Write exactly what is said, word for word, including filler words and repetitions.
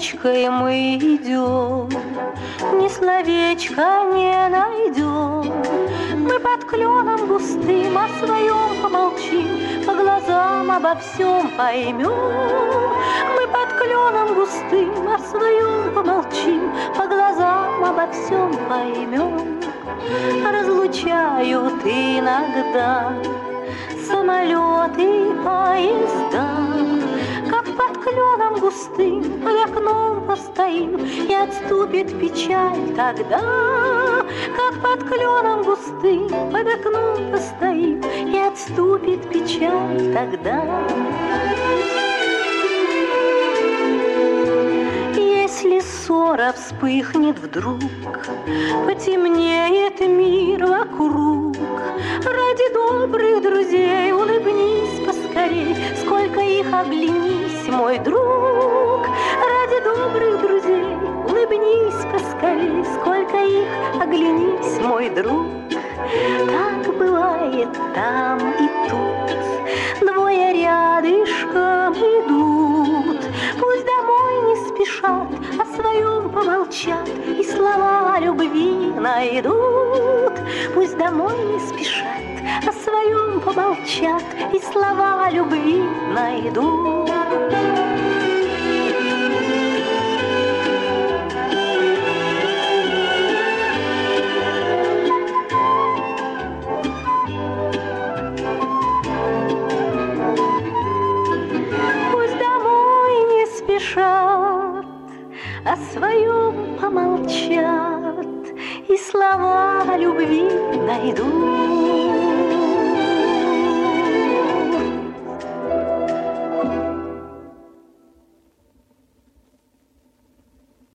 речкой мы идем, ни словечка не найдем. Мы под кленом густым о своем помолчим, по глазам обо всем поймем. Мы под кленом густым о своем помолчим, по глазам обо всем поймем. Разлучают иногда самолеты и поезда, как под кленом густым под окном постоим, и отступит печаль тогда. Как под кленом густым под окном постоим, и отступит печаль тогда. Если ссора вспыхнет вдруг, потемнеет мир вокруг, ради добрых друзей улыбнись поскорей, сколько их оглянись, мой друг. Ради добрых друзей улыбнись поскорей, сколько их оглянись, мой друг. Так бывает там и тут, двое рядышком идут, пусть домой не спешат, о своем помолчат и слова любви найдут. Пусть домой не спешат, о своем помолчат и слова любви найдут. О своем помолчат и слова любви найдут.